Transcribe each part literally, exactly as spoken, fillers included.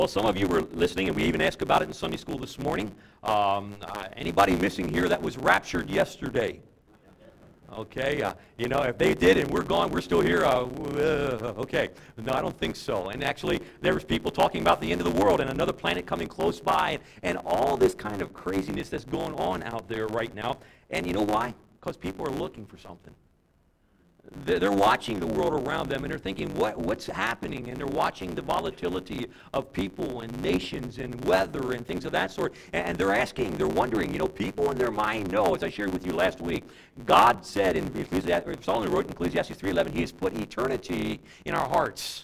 Well, some of you were listening, and we even asked about it in Sunday school this morning. Um, uh, anybody missing here that was raptured yesterday? Okay, uh, you know, if they did and we're gone, we're still here, uh, uh, okay. No, I don't think so. And actually, there was people talking about the end of the world and another planet coming close by, and, and all this kind of craziness that's going on out there right now. And you know why? Because people are looking for something. They're watching the world around them, and they're thinking, what, what's happening? And they're watching the volatility of people and nations and weather and things of that sort. And they're asking, they're wondering, you know, people in their mind know, as I shared with you last week, God said in Ecclesiastes, Solomon wrote in Ecclesiastes three eleven, He has put eternity in our hearts.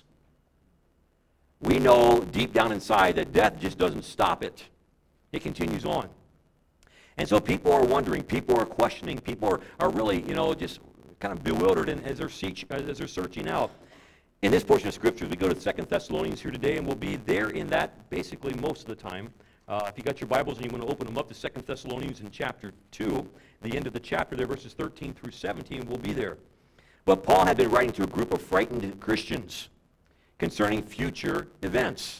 We know deep down inside that death just doesn't stop it. It continues on. And so people are wondering, people are questioning, people are, are really, you know, just kind of bewildered and as they're, search, as they're searching out. In this portion of Scripture, we go to Second Thessalonians here today, and we'll be there in that basically most of the time. Uh, if you got your Bibles and you want to open them up to Second Thessalonians in chapter two, the end of the chapter there, verses thirteen through seventeen, we'll be there. But Paul had been writing to a group of frightened Christians concerning future events.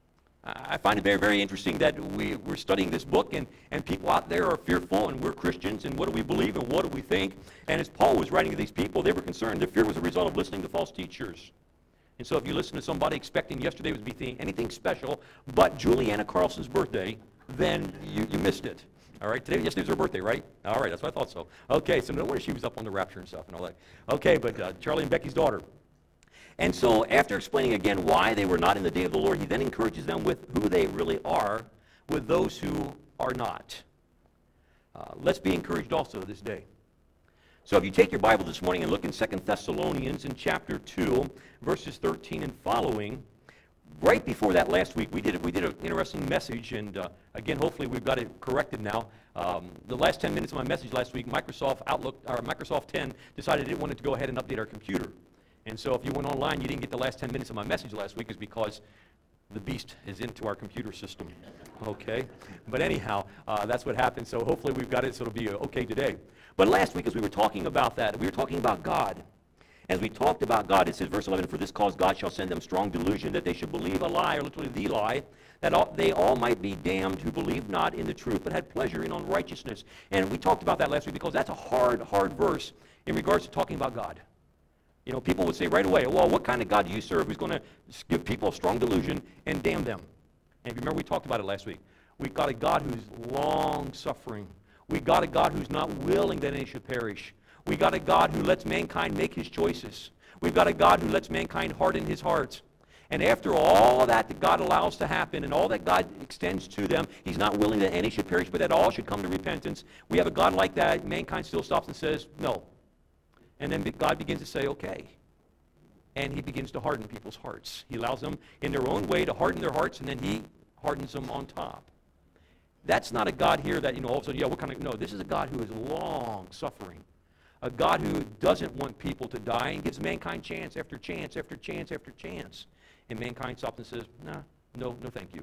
I find it very, very interesting that we, we're studying this book, and, and people out there are fearful, and we're Christians, and what do we believe, and what do we think? And as Paul was writing to these people, they were concerned. Their fear was a result of listening to false teachers. And so if you listen to somebody expecting yesterday was to be anything special but Juliana Carlson's birthday, then you, you missed it. All right, today, yesterday was her birthday, right? All right, that's what I thought so. Okay, so no wonder she was up on the rapture and stuff and all that. Okay, but uh, Charlie and Becky's daughter. And so after explaining again why they were not in the day of the Lord, he then encourages them with who they really are with those who are not. Uh, let's be encouraged also this day. So if you take your Bible this morning and look in Second Thessalonians in chapter two, verses thirteen and following, right before that last week, we did we did an interesting message, and uh, again, hopefully we've got it corrected now. Um, the last ten minutes of my message last week, Microsoft Outlook, or Microsoft ten decided it wanted to go ahead and update our computer. And so if you went online, you didn't get the last ten minutes of my message last week, is because the beast is into our computer system. Okay? But anyhow, uh, that's what happened. So hopefully we've got it, so it'll be uh, okay today. But last week, as we were talking about that, we were talking about God. As we talked about God, it says, verse eleven, for this cause God shall send them strong delusion, that they should believe a lie, or literally the lie, that all, they all might be damned who believed not in the truth, but had pleasure in unrighteousness. And we talked about that last week, because that's a hard, hard verse in regards to talking about God. You know, people would say right away, well, what kind of God do you serve who's going to give people a strong delusion and damn them? And if you remember, we talked about it last week. We've got a God who's long-suffering. We've got a God who's not willing that any should perish. We've got a God who lets mankind make his choices. We've got a God who lets mankind harden his hearts. And after all that that God allows to happen and all that God extends to them, he's not willing that any should perish, but that all should come to repentance. We have a God like that. Mankind still stops and says, no. And then God begins to say, okay. And he begins to harden people's hearts. He allows them in their own way to harden their hearts, and then he hardens them on top. That's not a God here that, you know, all of a sudden, yeah, what kind of, no, this is a God who is long-suffering. A God who doesn't want people to die and gives mankind chance after chance after chance after chance. And mankind stops and says, nah, no, no thank you.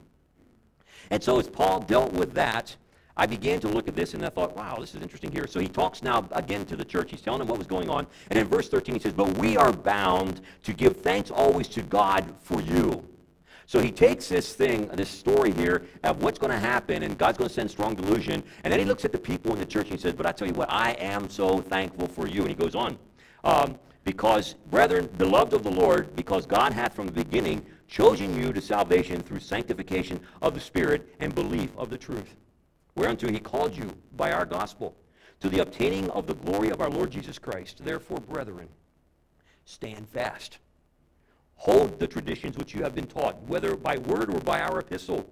And so as Paul dealt with that, I began to look at this and I thought, wow, this is interesting here. So he talks now again to the church. He's telling them what was going on. And in verse thirteen he says, but we are bound to give thanks always to God for you. So he takes this thing, this story here of what's going to happen, and God's going to send strong delusion. And then he looks at the people in the church and he says, but I tell you what, I am so thankful for you. And he goes on, um, because, brethren, beloved of the Lord, because God hath from the beginning chosen you to salvation through sanctification of the Spirit and belief of the truth, whereunto he called you by our gospel, to the obtaining of the glory of our Lord Jesus Christ. Therefore, brethren, stand fast. Hold the traditions which you have been taught, whether by word or by our epistle.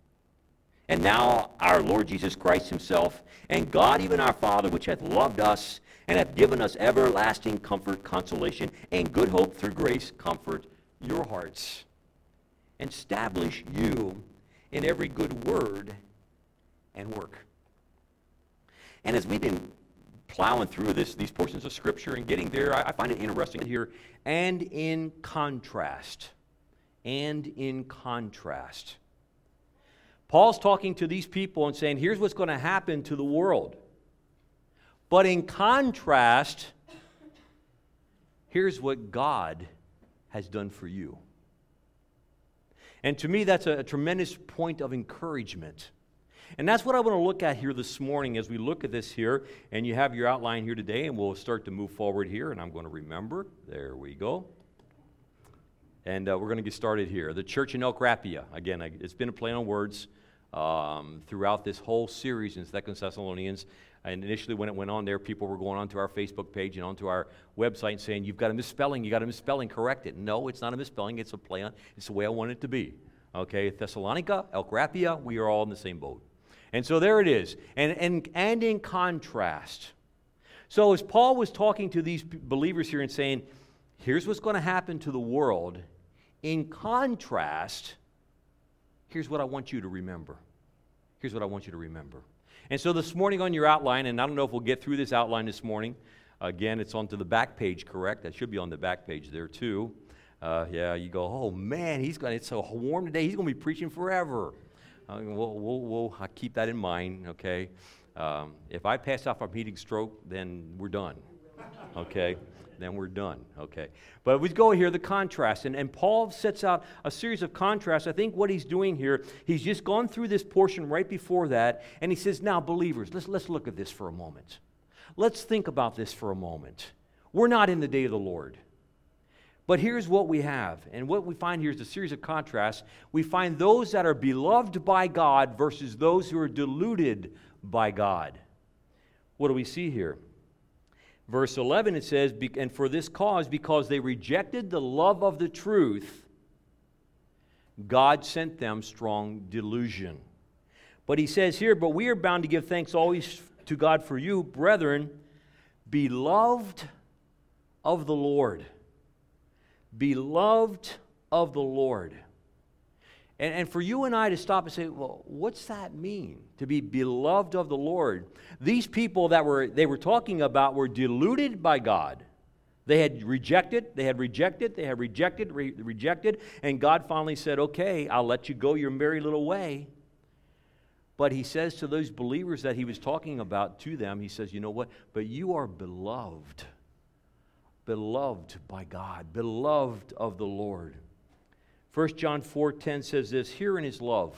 And now our Lord Jesus Christ himself, and God even our Father, which hath loved us, and hath given us everlasting comfort, consolation, and good hope through grace, comfort your hearts, and establish you in every good word and work. And as we've been plowing through this, these portions of Scripture and getting there, I, I find it interesting here. And in contrast, and in contrast, Paul's talking to these people and saying, here's what's going to happen to the world. But in contrast, here's what God has done for you. And to me, that's a, a tremendous point of encouragement. And that's what I want to look at here this morning as we look at this here. And you have your outline here today, and we'll start to move forward here. And I'm going to remember. There we go. And uh, we're going to get started here. The church in Elk Rapia. Again, I, it's been a play on words um, throughout this whole series in Second Thessalonians. And initially when it went on there, people were going onto our Facebook page and onto our website and saying, you've got a misspelling, you've got a misspelling, correct it. No, it's not a misspelling, it's a play on, it's the way I want it to be. Okay, Thessalonica, Elk Rapia, we are all in the same boat. And so there it is. And, and, and in contrast, so as Paul was talking to these believers here and saying, here's what's going to happen to the world, in contrast, here's what I want you to remember. Here's what I want you to remember. And so this morning on your outline, and I don't know if we'll get through this outline this morning. Again, it's onto the back page, correct? That should be on the back page there too. Uh, yeah, you go, oh man, he's got it's so warm today. He's going to be preaching forever. Uh, we'll, we'll, we'll I'll keep that in mind, okay? Um, if I pass out from heating stroke, then we're done, okay? Then we're done, okay? But we go here, the contrast, and, and Paul sets out a series of contrasts. I think what he's doing here, he's just gone through this portion right before that, and he says, now, believers, let's, let's look at this for a moment. Let's think about this for a moment. We're not in the day of the Lord. But here's what we have, and what we find here is a series of contrasts. We find those that are beloved by God versus those who are deluded by God. What do we see here? Verse eleven, it says, and for this cause, because they rejected the love of the truth, God sent them strong delusion. But he says here, but we are bound to give thanks always to God for you, brethren, beloved of the Lord. Beloved of the Lord. And, and for you and I to stop and say, well, what's that mean? To be beloved of the Lord. These people that were they were talking about were deluded by God. They had rejected, they had rejected, they had rejected, re- rejected, and God finally said, okay, I'll let you go your merry little way. But he says to those believers that he was talking about to them, he says, you know what? But you are beloved. Beloved by God. Beloved of the Lord. First John four ten says this, herein is love,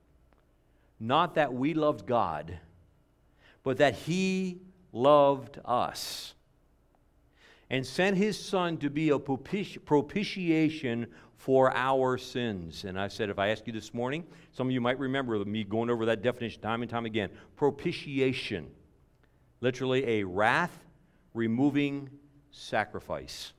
not that we loved God, but that he loved us and sent his Son to be a propiti- propitiation for our sins. And I said, if I ask you this morning, some of you might remember me going over that definition time and time again. Propitiation, literally a wrath-removing sacrifice.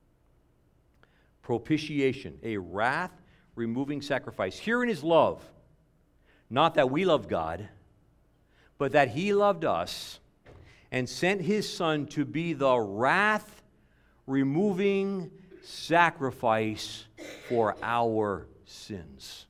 Propitiation, a wrath-removing sacrifice. Herein is love, not that we loved God, but that he loved us and sent his Son to be the wrath-removing sacrifice for our sins.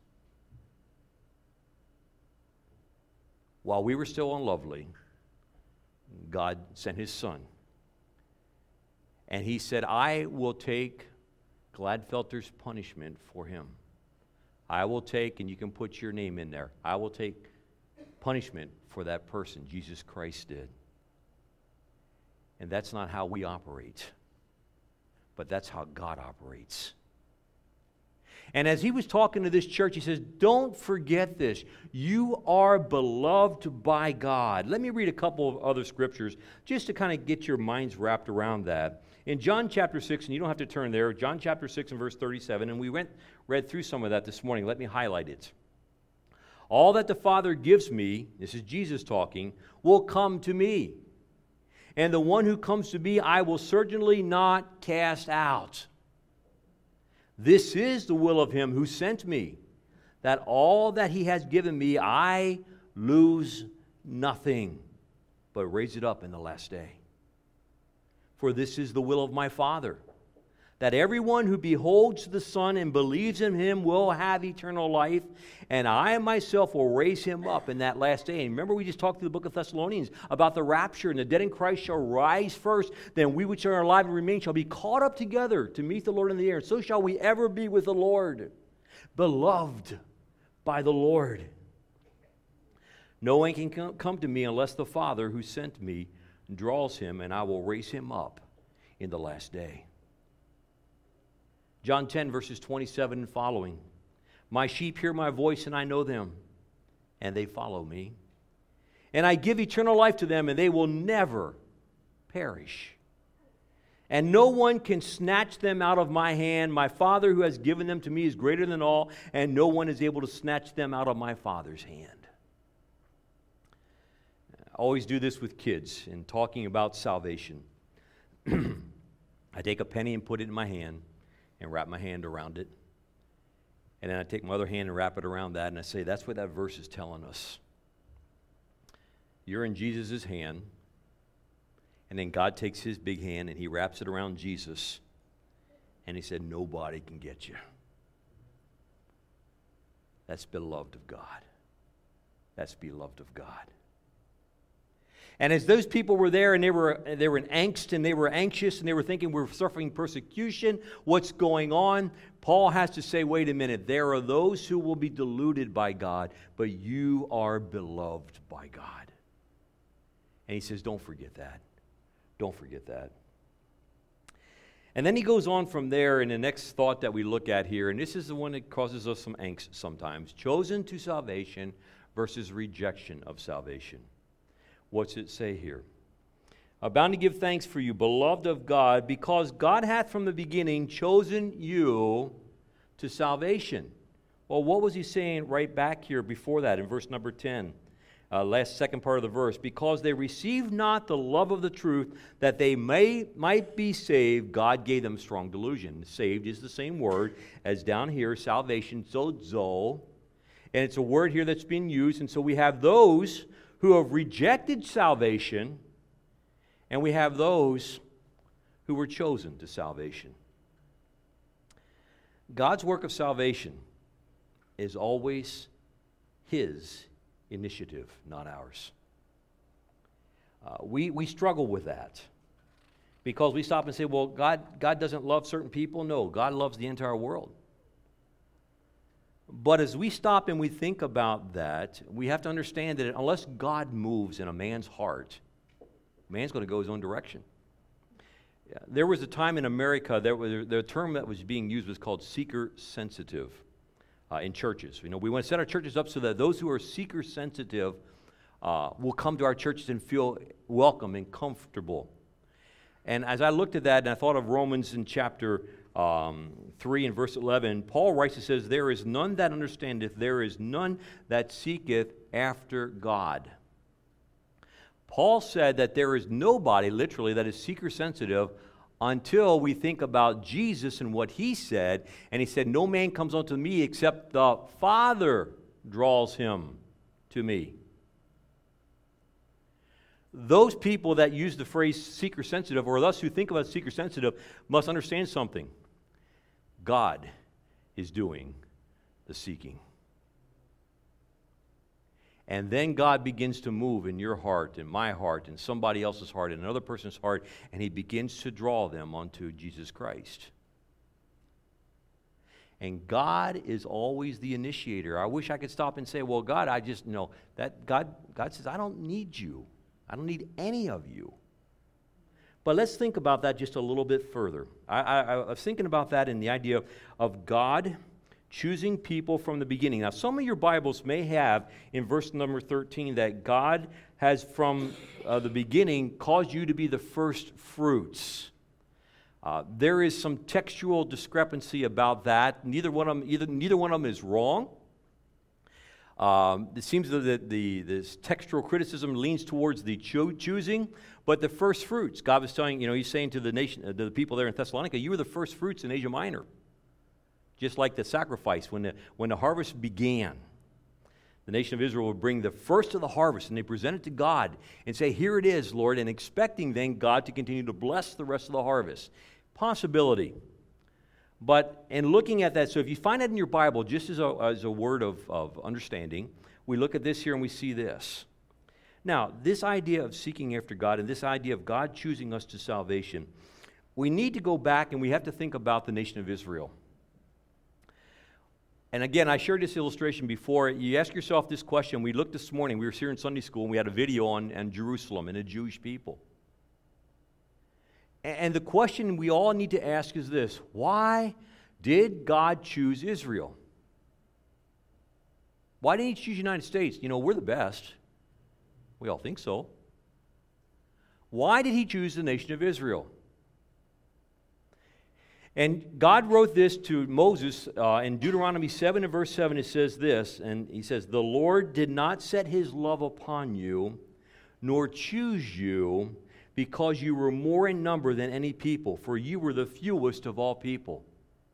While we were still unlovely, God sent his Son. And he said, I will take Gladfelter's punishment for him. I will take, and you can put your name in there, I will take punishment for that person. Jesus Christ did. And that's not how we operate, but that's how God operates. And as he was talking to this church, he says, don't forget this. You are beloved by God. Let me read a couple of other scriptures just to kind of get your minds wrapped around that. In John chapter six, and you don't have to turn there, John chapter six and verse thirty-seven, and we went read through some of that this morning. Let me highlight it. All that the Father gives me, this is Jesus talking, will come to me. And the one who comes to me, I will certainly not cast out. This is the will of him who sent me, that all that he has given me, I lose nothing, but raise it up in the last day. For this is the will of my Father, that everyone who beholds the Son and believes in him will have eternal life, and I myself will raise him up in that last day. And remember, we just talked through the book of Thessalonians about the rapture, and the dead in Christ shall rise first, then we which are alive and remain shall be caught up together to meet the Lord in the air. So shall we ever be with the Lord, beloved by the Lord. No one can come to me unless the Father who sent me draws him, and I will raise him up in the last day. John ten, verses twenty-seven and following. My sheep hear my voice, and I know them, and they follow me. And I give eternal life to them, and they will never perish. And no one can snatch them out of my hand. My Father who has given them to me is greater than all, and no one is able to snatch them out of my Father's hand. I always do this with kids in talking about salvation. I take a penny and put it in my hand and wrap my hand around it. And then I take my other hand and wrap it around that, and I say, that's what that verse is telling us. You're in Jesus' hand, and then God takes his big hand and he wraps it around Jesus, and he said, nobody can get you. That's beloved of God. That's beloved of God. And as those people were there and they were they were in angst and they were anxious and they were thinking we're suffering persecution, what's going on? Paul has to say, wait a minute, there are those who will be deluded by God, but you are beloved by God. And he says, don't forget that. Don't forget that. And then he goes on from there in the next thought that we look at here, and this is the one that causes us some angst sometimes. Chosen to salvation versus rejection of salvation. What's it say here? I'm bound to give thanks for you, beloved of God, because God hath from the beginning chosen you to salvation. Well, what was he saying right back here before that in verse number ten? Uh, last second part of the verse. Because they received not the love of the truth, that they may might be saved, God gave them strong delusion. Saved is the same word as down here, salvation, sozo. And it's a word here that's been used. And so we have those who have rejected salvation, and we have those who were chosen to salvation. God's work of salvation is always his initiative, not ours. Uh, we, we struggle with that because we stop and say, well, God, God doesn't love certain people. No, God loves the entire world. But as we stop and we think about that, we have to understand that unless God moves in a man's heart, man's going to go his own direction. Yeah, there was a time in America, there was, the term that was being used was called seeker-sensitive uh, in churches. You know, we want to set our churches up so that those who are seeker-sensitive uh, will come to our churches and feel welcome and comfortable. And as I looked at that and I thought of Romans in chapter Um, three and verse eleven, Paul writes, it says, there is none that understandeth, there is none that seeketh after God. Paul said that there is nobody, literally, that is seeker-sensitive until we think about Jesus and what he said. And he said, no man comes unto me except the Father draws him to me. Those people that use the phrase seeker-sensitive, or us who think about seeker-sensitive, must understand something. God is doing the seeking. And then God begins to move in your heart, in my heart, in somebody else's heart, in another person's heart, and he begins to draw them unto Jesus Christ. And God is always the initiator. I wish I could stop and say, well, God, I just, you know, that God, God says, I don't need you. I don't need any of you. But let's think about that just a little bit further. I, I, I was thinking about that in the idea of, of God choosing people from the beginning. Now, some of your Bibles may have in verse number thirteen that God has from uh, the beginning caused you to be the first fruits. Uh, there is some textual discrepancy about that. Neither one of them, either, neither one of them is wrong. Um, it seems that the, the, this textual criticism leans towards the cho- choosing, but the first fruits. God was telling, you know, he's saying to the nation, uh, to the people there in Thessalonica, you were the first fruits in Asia Minor. Just like the sacrifice, when the, when the harvest began, the nation of Israel would bring the first of the harvest, and they present it to God and say, here it is, Lord, and expecting then God to continue to bless the rest of the harvest. Possibility. But in looking at that, so if you find it in your Bible, just as a, as a word of, of understanding, we look at this here and we see this. Now, this idea of seeking after God and this idea of God choosing us to salvation, we need to go back and we have to think about the nation of Israel. And again, I shared this illustration before. You ask yourself this question. We looked this morning, we were here in Sunday school, and we had a video on, on Jerusalem and the Jewish people. And the question we all need to ask is this: why did God choose Israel? Why didn't he choose the United States? You know, we're the best. We all think so. Why did he choose the nation of Israel? And God wrote this to Moses uh, in Deuteronomy seven and verse seven. It says this, and he says, "The Lord did not set his love upon you, nor choose you, because you were more in number than any people, for you were the fewest of all people."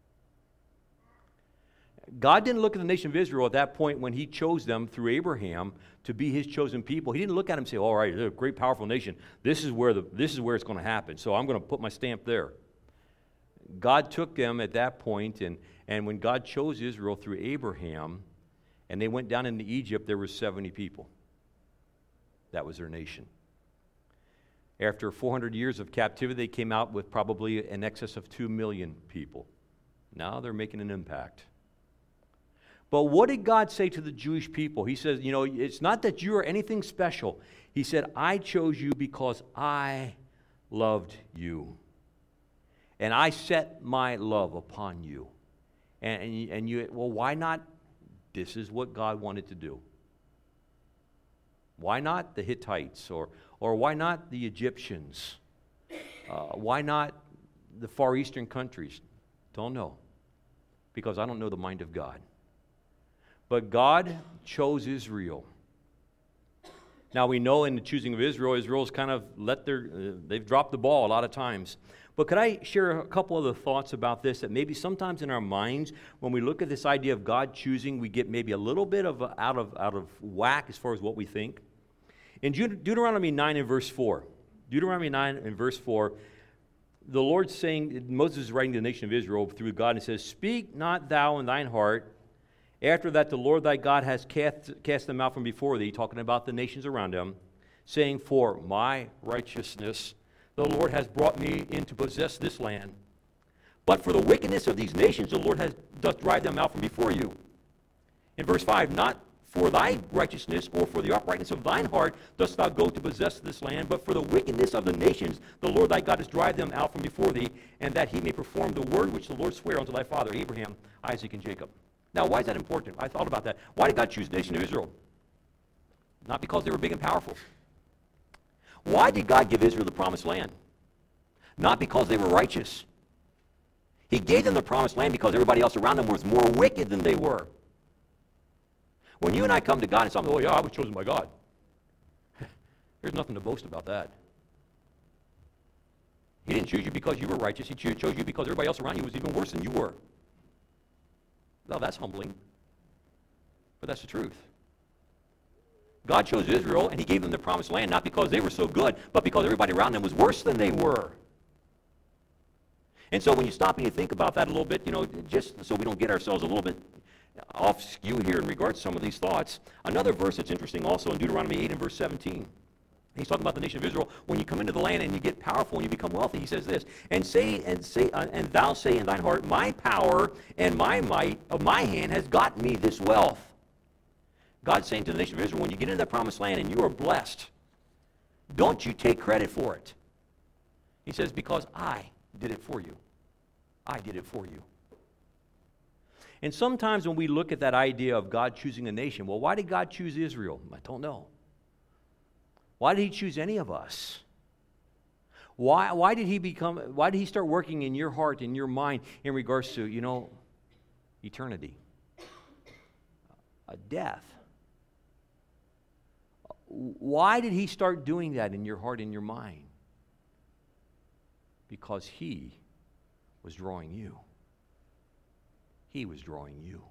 God didn't look at the nation of Israel at that point when he chose them through Abraham to be his chosen people. He didn't look at them and say, all right, they're a great, powerful nation. This is where, the, this is where it's going to happen, so I'm going to put my stamp there. God took them at that point, and, and when God chose Israel through Abraham, and they went down into Egypt, there were seventy people. That was their nation. After four hundred years of captivity, they came out with probably in excess of two million people. Now they're making an impact. But what did God say to the Jewish people? He says, you know, it's not that you are anything special. He said, I chose you because I loved you. And I set my love upon you. And, and, you, and you, well, why not? This is what God wanted to do. Why not the Hittites? Or, or why not the Egyptians? Uh, why not the Far Eastern countries? Don't know. Because I don't know the mind of God. But God chose Israel. Now we know in the choosing of Israel, Israel's kind of let their, uh, they've dropped the ball a lot of times. But could I share a couple other thoughts about this that maybe sometimes in our minds, when we look at this idea of God choosing, we get maybe a little bit of a, out of out of whack as far as what we think. In Deut- Deuteronomy nine and verse four, Deuteronomy nine and verse four, the Lord's saying, Moses is writing to the nation of Israel through God, and it says, "Speak not thou in thine heart, after that the Lord thy God has cast, cast them out from before thee," talking about the nations around him, saying, "For my righteousness the Lord has brought me in to possess this land. But for the wickedness of these nations the Lord has doth drive them out from before you." In verse five, "Not for thy righteousness or for the uprightness of thine heart dost thou go to possess this land, but for the wickedness of the nations the Lord thy God doth drive them out from before thee, and that he may perform the word which the Lord sware unto thy father Abraham, Isaac, and Jacob." Now, why is that important? I thought about that. Why did God choose the nation of Israel? Not because they were big and powerful. Why did God give Israel the promised land? Not because they were righteous. He gave them the promised land because everybody else around them was more wicked than they were. When you and I come to God and say, "Oh yeah, I was chosen by God," there's nothing to boast about that. He didn't choose you because you were righteous. He chose you because everybody else around you was even worse than you were. Well, that's humbling, but that's the truth. God chose Israel, and he gave them the promised land, not because they were so good, but because everybody around them was worse than they were. And so when you stop and you think about that a little bit, you know, just so we don't get ourselves a little bit off skew here in regards to some of these thoughts, another verse that's interesting also in Deuteronomy eight and verse seventeen. He's talking about the nation of Israel. When you come into the land and you get powerful and you become wealthy, he says this, and say and say uh, and thou say in thine heart, "My power and my might of my hand has gotten me this wealth." God's saying to the nation of Israel, when you get into that promised land and you are blessed, don't you take credit for it. He says, because I did it for you. I did it for you. And sometimes when we look at that idea of God choosing a nation, well, why did God choose Israel? I don't know. Why did he choose any of us? Why, why did he become, why did he start working in your heart, in your mind, in regards to, you know, eternity? A death. Why did he start doing that in your heart, in your mind? Because he was drawing you. He was drawing you.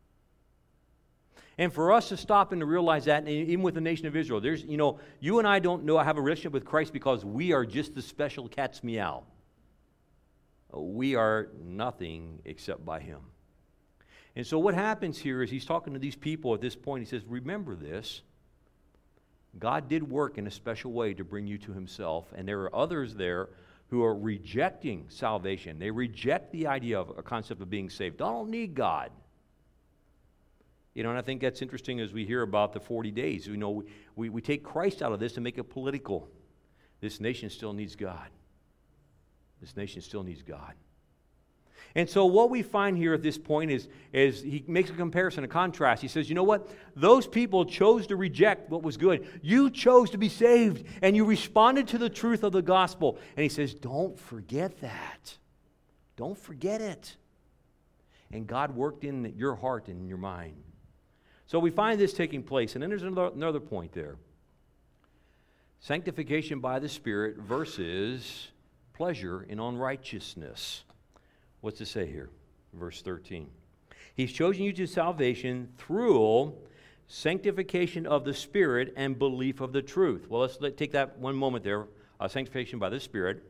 And for us to stop and to realize that, and even with the nation of Israel, there's, you know, you and I don't know I have a relationship with Christ because we are just the special cat's meow. We are nothing except by him. And so what happens here is he's talking to these people at this point. He says, remember this. God did work in a special way to bring you to himself, and there are others there who are rejecting salvation. They reject the idea of a concept of being saved. I don't need God. You know, and I think that's interesting as we hear about the forty days. You know, we, we take Christ out of this and make it political. This nation still needs God. This nation still needs God. And so what we find here at this point is, is he makes a comparison, a contrast. He says, you know what? Those people chose to reject what was good. You chose to be saved, and you responded to the truth of the gospel. And he says, don't forget that. Don't forget it. And God worked in your heart and in your mind. So we find this taking place. And then there's another, another point there. Sanctification by the Spirit versus pleasure in unrighteousness. What's it say here? Verse thirteen. He's chosen you to salvation through sanctification of the Spirit and belief of the truth. Well, let's let, take that one moment there. Uh, sanctification by the Spirit.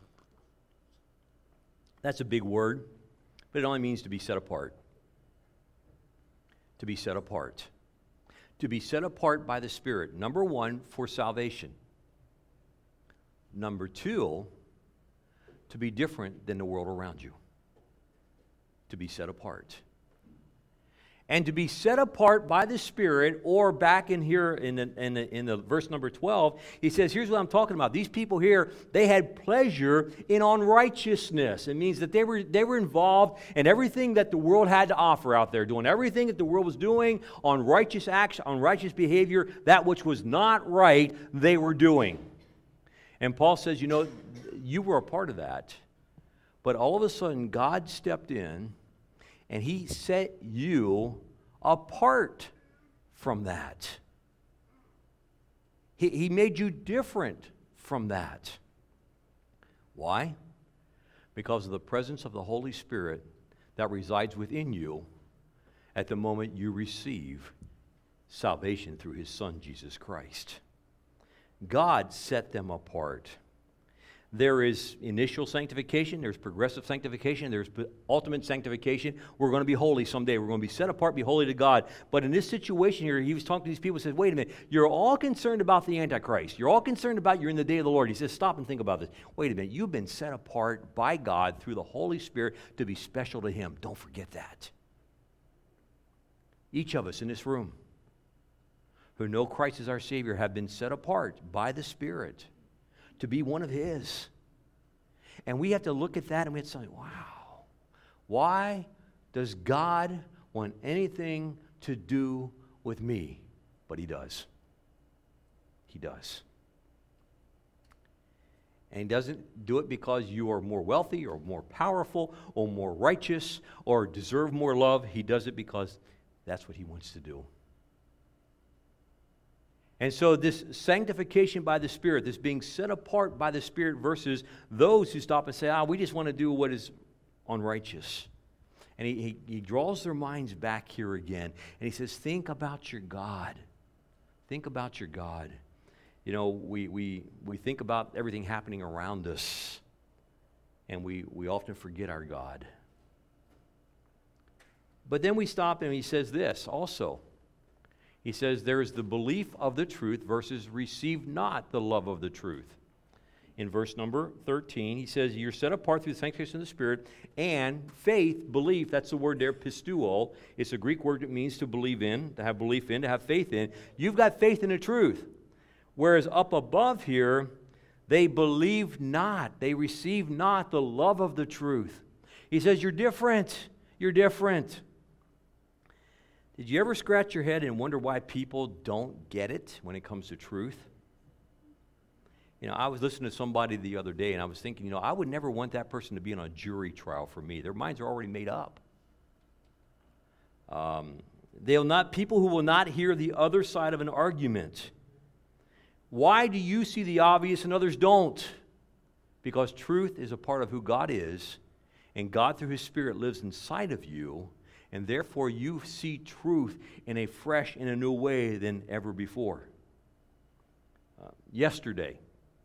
That's a big word, but it only means to be set apart. To be set apart. To be set apart by the Spirit. Number one, for salvation. Number two, to be different than the world around you. To be set apart. And to be set apart by the Spirit, or back in here in the, in the, in the verse number twelve, he says, here's what I'm talking about. These people here, they had pleasure in unrighteousness. It means that they were, they were involved in everything that the world had to offer out there, doing everything that the world was doing on righteous acts, on righteous behavior, that which was not right, they were doing. And Paul says, you know, you were a part of that. But all of a sudden, God stepped in, and He set you apart from that. He, he made you different from that. Why? Because of the presence of the Holy Spirit that resides within you at the moment you receive salvation through His Son, Jesus Christ. God set them apart. There is initial sanctification, there's progressive sanctification, there's ultimate sanctification. We're going to be holy someday. We're going to be set apart, be holy to God. But in this situation here, he was talking to these people and said, wait a minute, you're all concerned about the Antichrist. You're all concerned about you're in the day of the Lord. He says, stop and think about this. Wait a minute, you've been set apart by God through the Holy Spirit to be special to Him. Don't forget that. Each of us in this room who know Christ as our Savior have been set apart by the Spirit to be one of His. And we have to look at that and we have to say, wow, why does God want anything to do with me? But He does. He does. And He doesn't do it because you are more wealthy or more powerful or more righteous or deserve more love. He does it because that's what He wants to do. And so this sanctification by the Spirit, this being set apart by the Spirit versus those who stop and say, ah, we just want to do what is unrighteous. And he, he, he draws their minds back here again. And he says, think about your God. Think about your God. You know, we, we, we think about everything happening around us, and we, we often forget our God. But then we stop and he says this also. He says, there is the belief of the truth versus receive not the love of the truth. In verse number thirteen, he says, you're set apart through the sanctification of the Spirit, and faith, belief, that's the word there, pistuo. It's a Greek word that means to believe in, to have belief in, to have faith in. You've got faith in the truth. Whereas up above here, they believe not, they receive not the love of the truth. He says, you're different, you're different. Did you ever scratch your head and wonder why people don't get it when it comes to truth? You know, I was listening to somebody the other day, and I was thinking, you know, I would never want that person to be on a jury trial for me. Their minds are already made up. Um, they'll not, people who will not hear the other side of an argument. Why do you see the obvious and others don't? Because truth is a part of who God is, and God through His Spirit lives inside of you. And therefore, you see truth in a fresh and a new way than ever before. Uh, yesterday,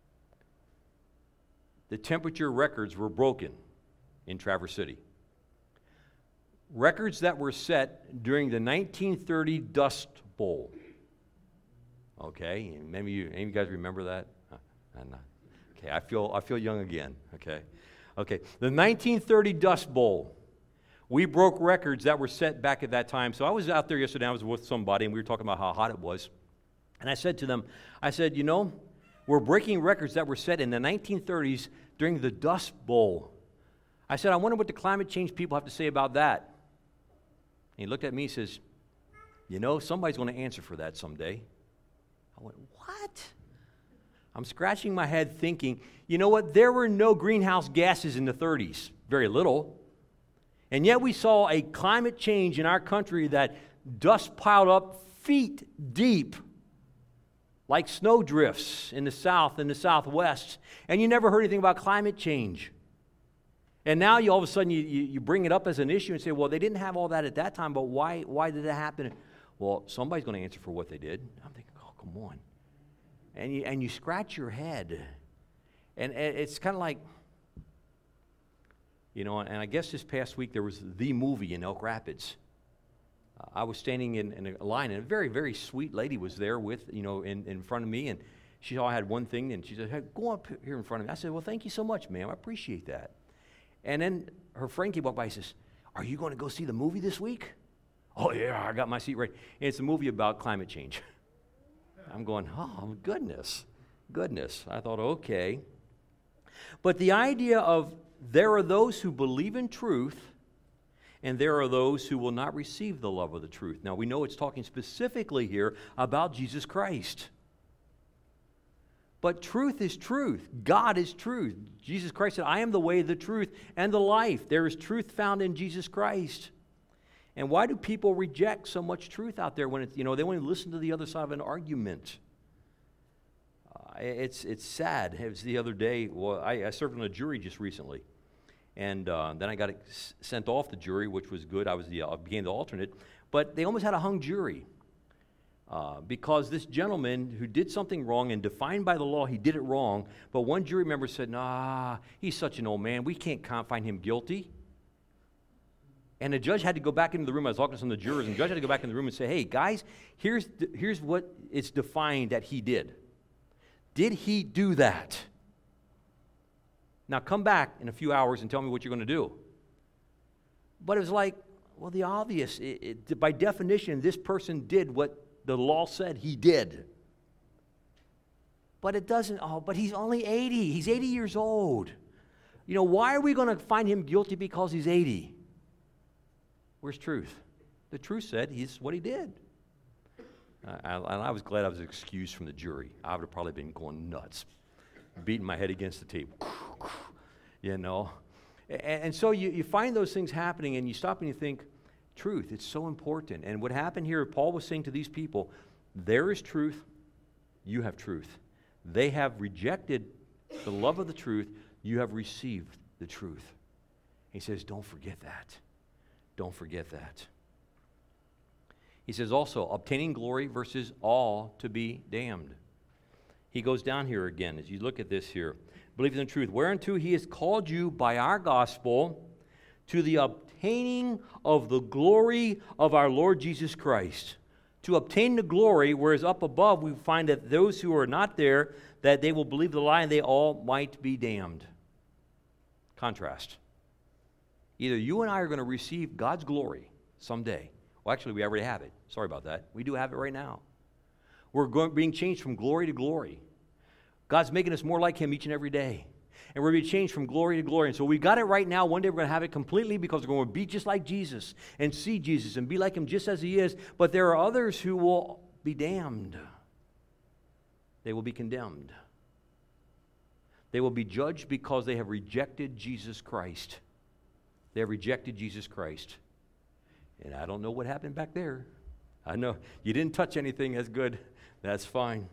the temperature records were broken in Traverse City. Records that were set during the nineteen thirty Dust Bowl. Okay, and maybe you, any of you guys remember that? Uh, I'm not. Okay, I feel I feel young again. Okay, okay, the nineteen thirty Dust Bowl. We broke records that were set back at that time. So I was out there yesterday, I was with somebody, and we were talking about how hot it was. And I said to them, I said, you know, we're breaking records that were set in the nineteen thirties during the Dust Bowl. I said, I wonder what the climate change people have to say about that. And he looked at me and says, you know, somebody's going to answer for that someday. I went, what? I'm scratching my head thinking, you know what? There were no greenhouse gases in the thirties, very little. And yet we saw a climate change in our country that dust piled up feet deep, like snow drifts in the south and the southwest. And you never heard anything about climate change. And now you all of a sudden you, you, you bring it up as an issue and say, well, they didn't have all that at that time, but why, why did it happen? Well, somebody's going to answer for what they did. I'm thinking, oh, come on. And you, and you scratch your head. And, and it's kind of like, you know, and I guess this past week there was the movie in Elk Rapids. Uh, I was standing in, in a line, and a very, very sweet lady was there with, you know, in, in front of me, and she saw I had one thing, and she said, hey, go up here in front of me. I said, well, thank you so much, ma'am. I appreciate that. And then her friend came up by and says, are you going to go see the movie this week? Oh, yeah, I got my seat right. And it's a movie about climate change. I'm going, oh, goodness, goodness. I thought, okay. But the idea of there are those who believe in truth, and there are those who will not receive the love of the truth. Now, we know it's talking specifically here about Jesus Christ. But truth is truth. God is truth. Jesus Christ said, I am the way, the truth, and the life. There is truth found in Jesus Christ. And why do people reject so much truth out there when it's, you know, they want to listen to the other side of an argument? Uh, it's it's sad. It was the other day, well, I, I served on a jury just recently. And uh, then I got ex- sent off the jury, which was good. I was the, uh, became the alternate. But they almost had a hung jury. Uh, because this gentleman who did something wrong and defined by the law, he did it wrong. But one jury member said, nah, he's such an old man. We can't find him guilty. And the judge had to go back into the room. I was talking to some of the jurors, and the judge had to go back in the room and say, hey, guys, here's, the, here's what it's defined that he did. Did he do that? Now come back in a few hours and tell me what you're going to do. But it was like, well, the obvious. It, it, by definition, this person did what the law said he did. But it doesn't, oh, but he's only eighty. He's eighty years old. You know, why are we going to find him guilty because he's eighty? Where's truth? The truth said he's what he did. I, I, I was glad I was excused from the jury. I would have probably been going nuts, beating my head against the table. You know? And, and so you, you find those things happening, and you stop and you think, truth, it's so important. And what happened here, Paul was saying to these people, there is truth, you have truth. They have rejected the love of the truth, you have received the truth. He says, don't forget that. Don't forget that. He says also, obtaining glory versus all to be damned. He goes down here again as you look at this here. Believe in the truth, whereunto he has called you by our gospel to the obtaining of the glory of our Lord Jesus Christ. To obtain the glory, whereas up above we find that those who are not there, that they will believe the lie and they all might be damned. Contrast. Either you and I are going to receive God's glory someday. Well, actually, we already have it. Sorry about that. We do have it right now. We're going, being changed from glory to glory. God's making us more like Him each and every day. And we're being changed from glory to glory. And so we got it right now. One day we're going to have it completely because we're going to be just like Jesus and see Jesus and be like Him just as He is. But there are others who will be damned. They will be condemned. They will be judged because they have rejected Jesus Christ. They have rejected Jesus Christ. And I don't know what happened back there. I know you didn't touch anything. That's good. That's fine.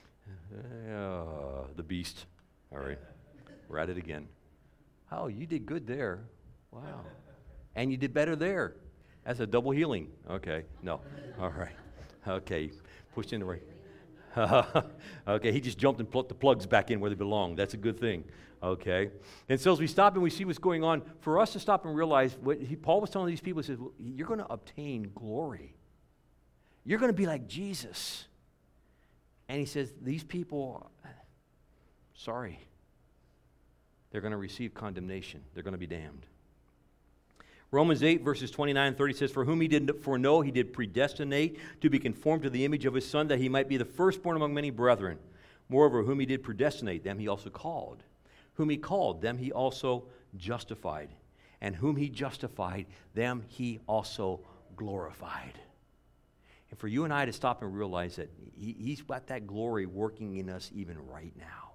Uh, the beast. All right. We're at it again. Oh, you did good there. Wow. And you did better there. That's a double healing. Okay. No. All right. Okay. Pushed in the right. Okay. He just jumped and put the plugs back in where they belong. That's a good thing. Okay. And so as we stop and we see what's going on, for us to stop and realize what he, Paul was telling these people, he says, well, you're going to obtain glory. You're going to be like Jesus. And he says, these people, sorry, they're going to receive condemnation. They're going to be damned. Romans eight, verses twenty-nine and thirty says, for whom he did foreknow, he did predestinate to be conformed to the image of his Son, that he might be the firstborn among many brethren. Moreover, whom he did predestinate, them he also called. Whom he called, them he also justified. And whom he justified, them he also glorified. And for you and I to stop and realize that he, he's got that glory working in us even right now.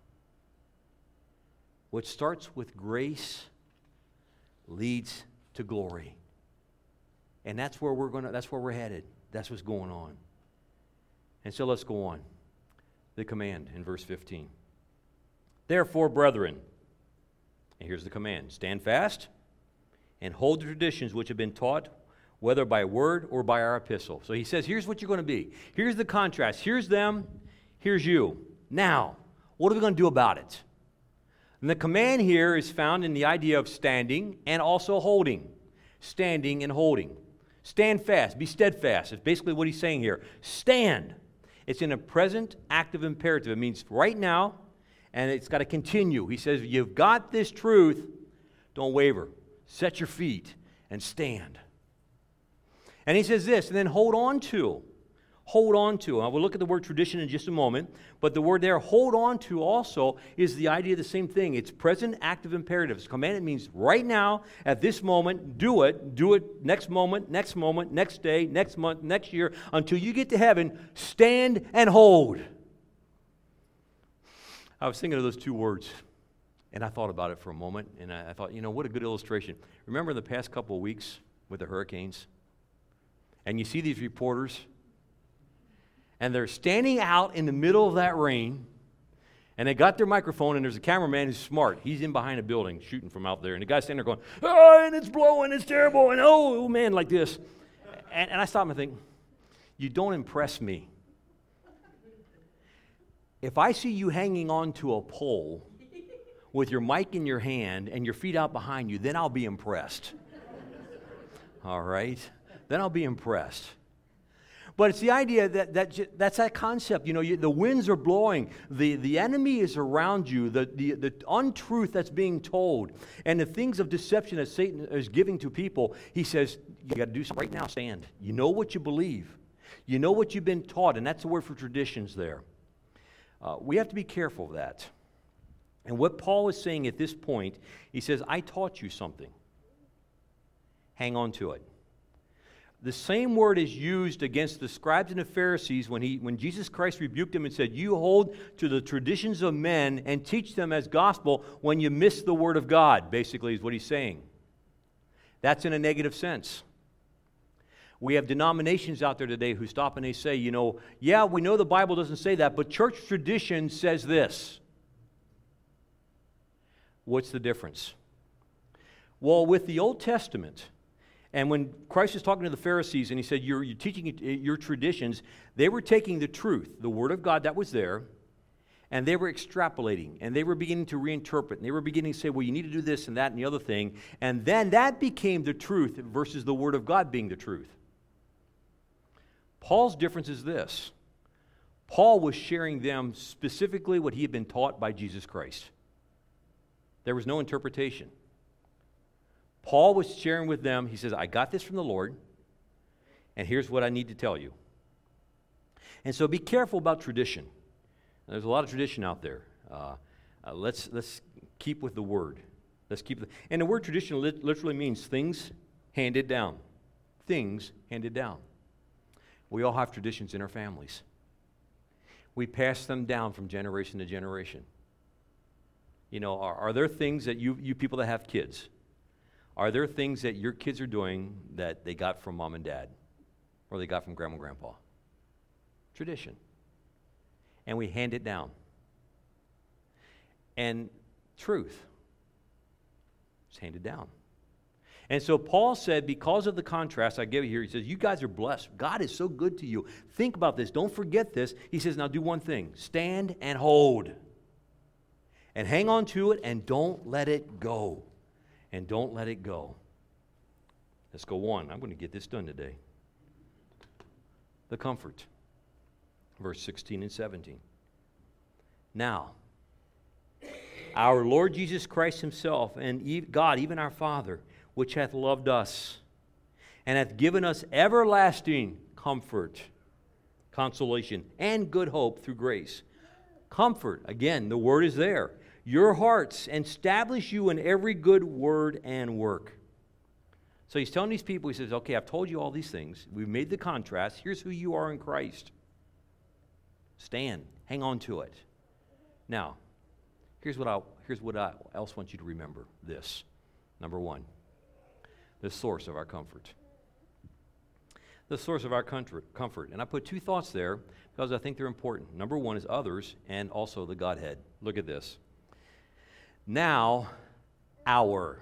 What starts with grace leads to glory. And that's where we're going to, that's where we're headed. That's what's going on. And so let's go on. The command in verse fifteen. Therefore, brethren, and here's the command, stand fast and hold the traditions which have been taught, whether by word or by our epistle. So he says, here's what you're going to be. Here's the contrast. Here's them. Here's you. Now, what are we going to do about it? And the command here is found in the idea of standing and also holding. Standing and holding. Stand fast. Be steadfast. It's basically what he's saying here. Stand. It's in a present active imperative. It means right now, and it's got to continue. He says, you've got this truth. Don't waver. Set your feet and stand. And he says this, and then hold on to. Hold on to. I will look at the word tradition in just a moment, but the word there, hold on to, also is the idea of the same thing. It's present active imperatives. Command, it means right now, at this moment, do it. Do it next moment, next moment, next day, next month, next year, until you get to heaven. Stand and hold. I was thinking of those two words, and I thought about it for a moment, and I, I thought, you know, what a good illustration. Remember the past couple of weeks with the hurricanes? And you see these reporters, and they're standing out in the middle of that rain, and they got their microphone, and there's a cameraman who's smart. He's in behind a building shooting from out there, and the guy's standing there going, oh, and it's blowing, it's terrible, and oh, man, like this. And, and I stop and think, you don't impress me. If I see you hanging on to a pole with your mic in your hand and your feet out behind you, then I'll be impressed. All right? Then I'll be impressed. But it's the idea that, that that's that concept. You know, you, the winds are blowing. The, the enemy is around you. The, the, the untruth that's being told. And the things of deception that Satan is giving to people. He says, you got to do something right now. Stand. You know what you believe. You know what you've been taught. And that's the word for traditions there. Uh, we have to be careful of that. And what Paul is saying at this point, he says, I taught you something. Hang on to it. The same word is used against the scribes and the Pharisees when, he, when Jesus Christ rebuked them and said, you hold to the traditions of men and teach them as gospel when you miss the word of God, basically is what he's saying. That's in a negative sense. We have denominations out there today who stop and they say, you know, yeah, we know the Bible doesn't say that, but church tradition says this. What's the difference? Well, with the Old Testament, and when Christ was talking to the Pharisees and he said, you're, you're teaching your traditions, they were taking the truth, the Word of God that was there, and they were extrapolating, and they were beginning to reinterpret, and they were beginning to say, well, you need to do this and that and the other thing, and then that became the truth versus the Word of God being the truth. Paul's difference is this. Paul was sharing them specifically what he had been taught by Jesus Christ. There was no interpretation. Paul was sharing with them, he says, I got this from the Lord, and here's what I need to tell you. And so be careful about tradition. There's a lot of tradition out there. Uh, uh, let's, let's keep with the word. Let's keep the, and the word tradition literally means things handed down. Things handed down. We all have traditions in our families. We pass them down from generation to generation. You know, are, are there things that you, you people that have kids, are there things that your kids are doing that they got from mom and dad or they got from grandma and grandpa? Tradition. And we hand it down. And truth is handed down. And so Paul said, because of the contrast I give you here, he says, you guys are blessed. God is so good to you. Think about this. Don't forget this. He says, now do one thing. Stand and hold. And hang on to it and don't let it go. And don't let it go. Let's go on. I'm going to get this done today. The comfort. Verse sixteen and seventeen. Now, our Lord Jesus Christ himself and God, even our Father, which hath loved us and hath given us everlasting comfort, consolation, and good hope through grace. Comfort, again, the word is there. Your hearts, and establish you in every good word and work. So he's telling these people, he says, okay, I've told you all these things. We've made the contrast. Here's who you are in Christ. Stand. Hang on to it. Now, here's what I here's what I else want you to remember. This. Number one, the source of our comfort. The source of our comfort. And I put two thoughts there because I think they're important. Number one is others and also the Godhead. Look at this. Now, our.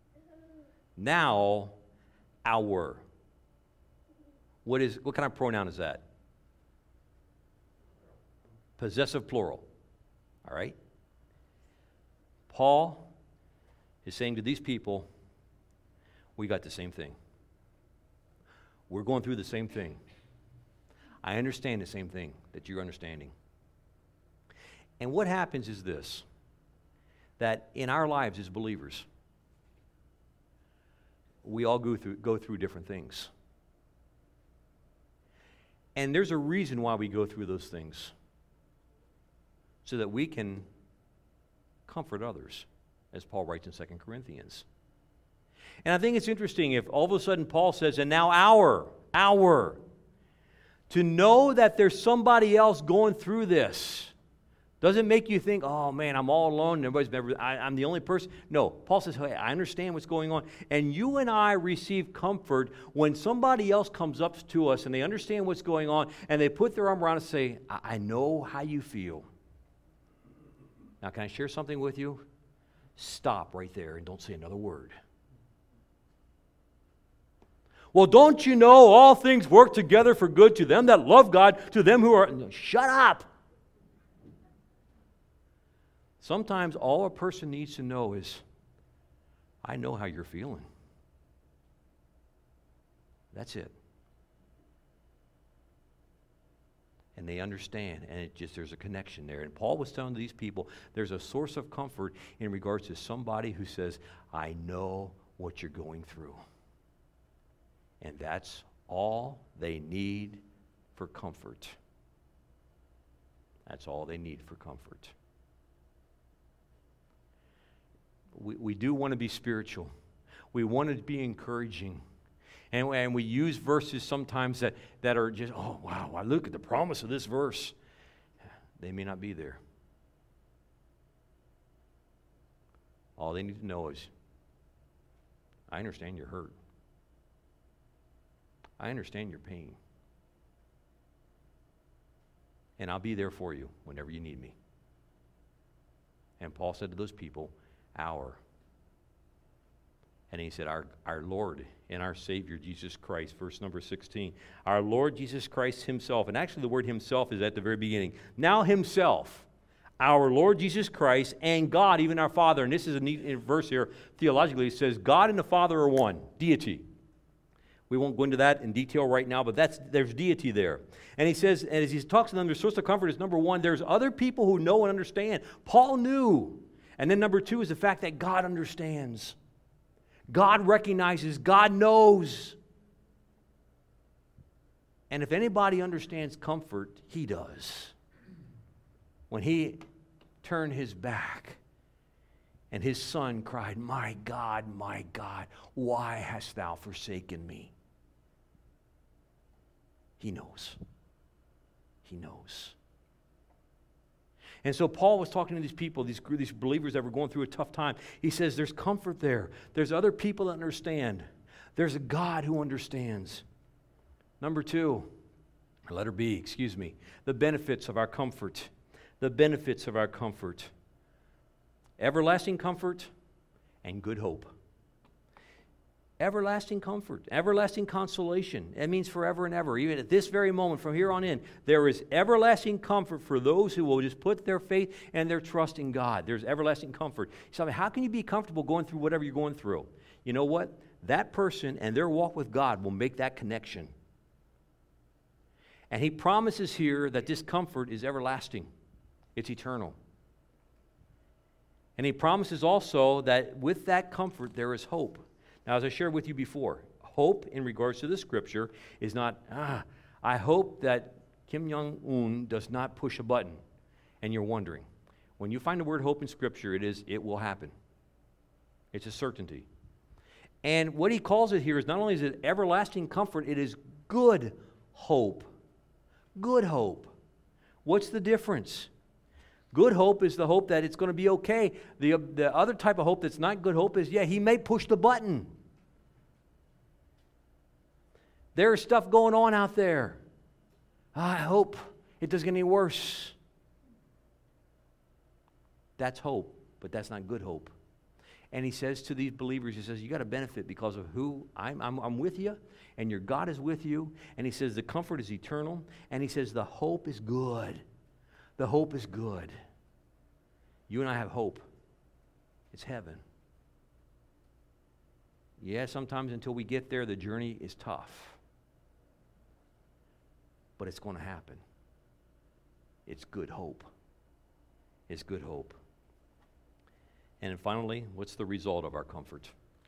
Now, our. What is what kind of pronoun is that? Possessive plural. All right? Paul is saying to these people, we got the same thing. We're going through the same thing. I understand the same thing that you're understanding. And what happens is this, that in our lives as believers, we all go through, go through different things. And there's a reason why we go through those things, so that we can comfort others, as Paul writes in Second Corinthians. And I think it's interesting if all of a sudden Paul says, and now our, our, to know that there's somebody else going through this. Doesn't make you think, oh man, I'm all alone, and everybody's never, I, I'm the only person. No, Paul says, hey, I understand what's going on. And you and I receive comfort when somebody else comes up to us and they understand what's going on and they put their arm around us and say, I, I know how you feel. Now, can I share something with you? Stop right there and don't say another word. Well, don't you know all things work together for good to them that love God, to them who are... Shut up! Sometimes all a person needs to know is, I know how you're feeling. That's it. And they understand, and it just there's a connection there. And Paul was telling these people, there's a source of comfort in regards to somebody who says, I know what you're going through. And that's all they need for comfort. That's all they need for comfort. We, we do want to be spiritual. We want to be encouraging. And, and we use verses sometimes that, that are just, oh, wow, I look at the promise of this verse. They may not be there. All they need to know is, I understand you're hurt. I understand your pain. And I'll be there for you whenever you need me. And Paul said to those people, our. And he said, our, our Lord and our Savior, Jesus Christ, verse number sixteen. Our Lord Jesus Christ himself, and actually the word himself is at the very beginning. Now himself, our Lord Jesus Christ, and God, even our Father. And this is a neat verse here, theologically. It says, God and the Father are one, deity. We won't go into that in detail right now, but that's there's deity there. And he says, and as he talks to them, their source of comfort is number one, there's other people who know and understand. Paul knew. And then number two is the fact that God understands. God recognizes, God knows. And if anybody understands comfort, he does. When he turned his back and his son cried, my God, my God, why hast thou forsaken me? He knows. He knows. And so Paul was talking to these people, these, these believers that were going through a tough time. He says there's comfort there. There's other people that understand. There's a God who understands. Number two, letter B, excuse me, the benefits of our comfort. The benefits of our comfort. Everlasting comfort and good hope. Everlasting comfort, everlasting consolation. That means forever and ever. Even at this very moment, from here on in, there is everlasting comfort for those who will just put their faith and their trust in God. There's everlasting comfort. So how can you be comfortable going through whatever you're going through? You know what? That person and their walk with God will make that connection. And he promises here that this comfort is everlasting. It's eternal. And he promises also that with that comfort there is hope. Now, as I shared with you before, hope in regards to the scripture is not, ah, I hope that Kim Jong-un does not push a button. And you're wondering. When you find the word hope in scripture, it is, it will happen. It's a certainty. And what he calls it here is not only is it everlasting comfort, it is good hope. Good hope. What's the difference? Good hope is the hope that it's going to be okay. The, the other type of hope that's not good hope is, yeah, he may push the button. There's stuff going on out there. I hope it doesn't get any worse. That's hope, but that's not good hope. And he says to these believers, he says, you got to benefit because of who I'm, I'm, I'm with you, and your God is with you. And he says the comfort is eternal, and he says the hope is good. The hope is good. You and I have hope. It's heaven. Yeah, sometimes until we get there, the journey is tough. But it's going to happen. It's good hope. It's good hope. And finally, what's the result of our comfort?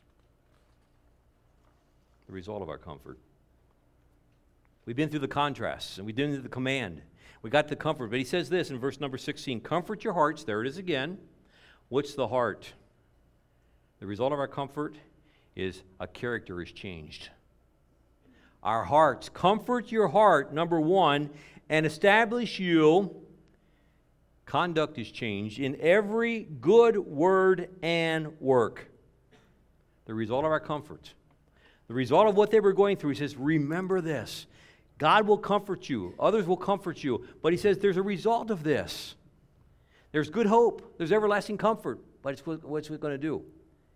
The result of our comfort. We've been through the contrasts, and we've been through the command. We got the comfort, but he says this in verse number sixteen, comfort your hearts. There it is again. What's the heart? The result of our comfort is a character is changed. Our hearts, comfort your heart, number one, and establish you. Conduct is changed in every good word and work. The result of our comfort. The result of what they were going through, he says, remember this. God will comfort you. Others will comfort you. But he says there's a result of this. There's good hope. There's everlasting comfort. But it's what, what's it going to do?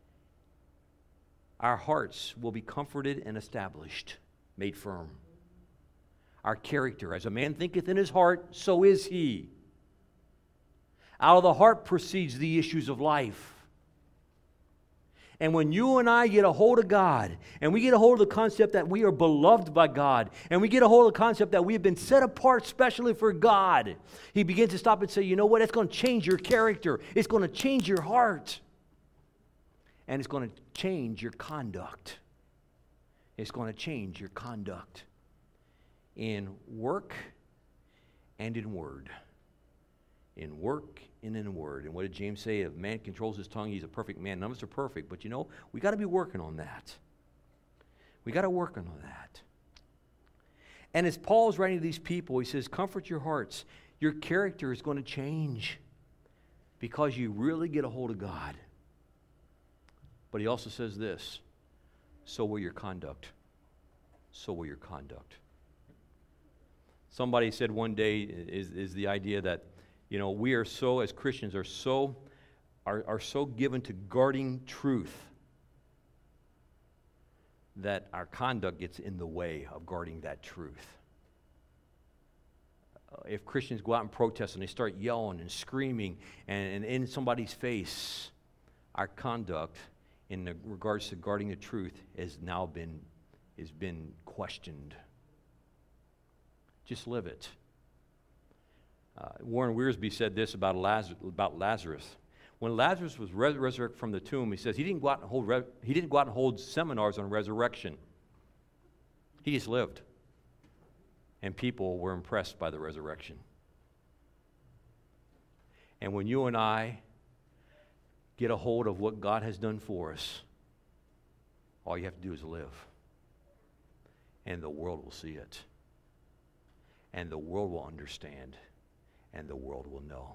Our hearts will be comforted and established, made firm. Our character, as a man thinketh in his heart, so is he. Out of the heart proceeds the issues of life. And when you and I get a hold of God, and we get a hold of the concept that we are beloved by God, and we get a hold of the concept that we have been set apart specially for God, he begins to stop and say, you know what, it's going to change your character. It's going to change your heart. And it's going to change your conduct. It's going to change your conduct in work and in word. In work and in word. And what did James say? If man controls his tongue, he's a perfect man. None of us are perfect, but you know, we got to be working on that. We got to work on that. And as Paul's writing to these people, he says, comfort your hearts. Your character is going to change because you really get a hold of God. But he also says this, so will your conduct. So will your conduct. Somebody said one day is, is the idea that, you know, we are so, as Christians, are so, are, are so given to guarding truth that our conduct gets in the way of guarding that truth. Uh, if Christians go out and protest and they start yelling and screaming and, and in somebody's face, our conduct in the regards to guarding the truth has now been, has been questioned. Just live it. Uh, Warren Wiersbe said this about Lazarus, about Lazarus. When Lazarus was res- resurrected from the tomb, he says he didn't go out and hold re- he didn't go out and hold seminars on resurrection. He just lived, and people were impressed by the resurrection. And when you and I get a hold of what God has done for us, all you have to do is live, and the world will see it, and the world will understand. And the world will know.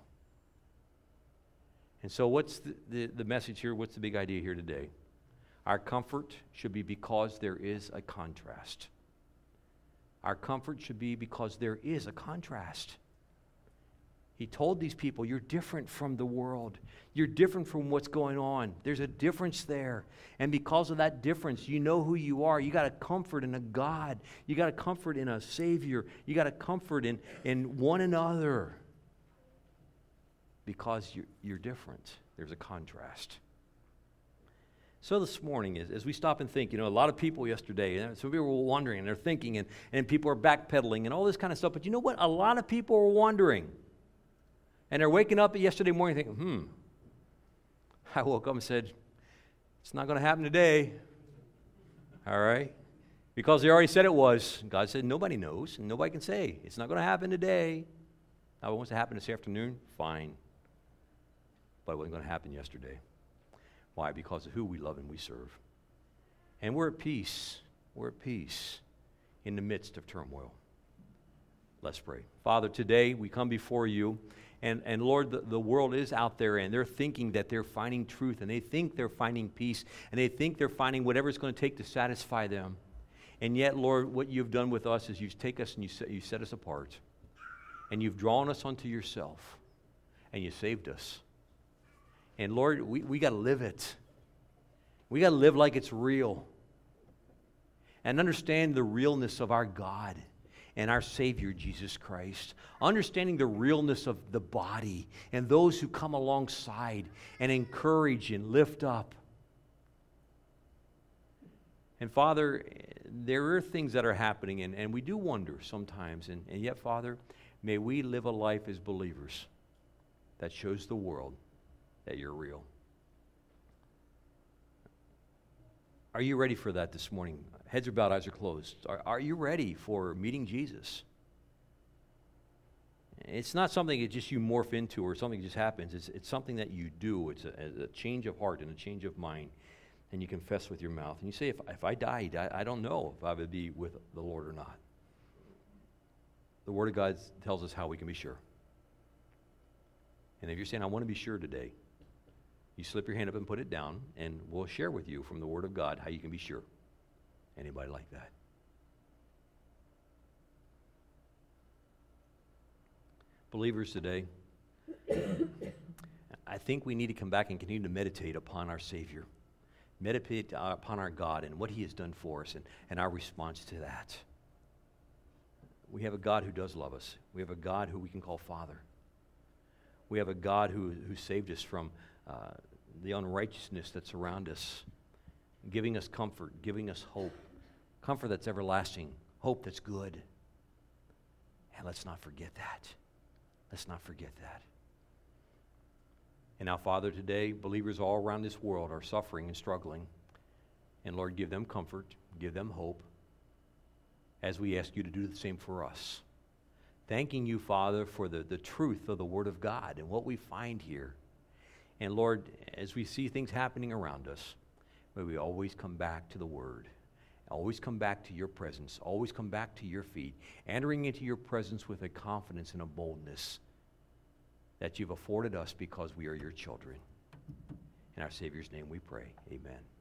And so what's the, the, the message here? What's the big idea here today? Our comfort should be because there is a contrast. Our comfort should be because there is a contrast. He told these people, you're different from the world. You're different from what's going on. There's a difference there. And because of that difference, you know who you are. You got a comfort in a God. You got a comfort in a Savior. You got a comfort in, in one another. Because you're, you're different. There's a contrast. So this morning, as, as we stop and think, you know, a lot of people yesterday, you know, some people were wondering, and they're thinking, and, and people are backpedaling, and all this kind of stuff. But you know what? A lot of people are wondering. And they're waking up yesterday morning thinking, hmm. I woke up and said, it's not going to happen today. All right? Because they already said it was. God said, nobody knows, and nobody can say. It's not going to happen today. Now, it wants to happen this afternoon? Fine. But it wasn't going to happen yesterday. Why? Because of who we love and we serve. And we're at peace. We're at peace in the midst of turmoil. Let's pray. Father, today we come before you, and, and Lord, the, the world is out there, and they're thinking that they're finding truth, and they think they're finding peace, and they think they're finding whatever it's going to take to satisfy them. And yet, Lord, what you've done with us is you've taken us and you set, you set us apart, and you've drawn us unto yourself, and you saved us. And Lord, we, we got to live it. We got to live like it's real. And understand the realness of our God and our Savior, Jesus Christ. Understanding the realness of the body and those who come alongside and encourage and lift up. And Father, there are things that are happening, and, and we do wonder sometimes. And, and yet, Father, may we live a life as believers that shows the world that you're real. Are you ready for that this morning? Heads are bowed, eyes are closed. Are, are you ready for meeting Jesus? It's not something that just you morph into or something that just happens. It's, it's something that you do. It's a, a change of heart and a change of mind. And you confess with your mouth. And you say, if, if I died, I, I don't know if I would be with the Lord or not. The Word of God tells us how we can be sure. And if you're saying, I want to be sure today, you slip your hand up and put it down, and we'll share with you from the Word of God how you can be sure. Anybody like that? Believers today, I think we need to come back and continue to meditate upon our Savior. Meditate upon our God and what He has done for us, and, and our response to that. We have a God who does love us. We have a God who we can call Father. We have a God who, who saved us from uh, the unrighteousness that's around us, giving us comfort, giving us hope, comfort that's everlasting, hope that's good. And let's not forget that. Let's not forget that. And now, Father, today, believers all around this world are suffering and struggling. And Lord, give them comfort, give them hope, as we ask you to do the same for us. Thanking you, Father, for the, the truth of the Word of God and what we find here. And Lord, as we see things happening around us, may we always come back to the Word. Always come back to your presence. Always come back to your feet. Entering into your presence with a confidence and a boldness that you've afforded us because we are your children. In our Savior's name we pray. Amen.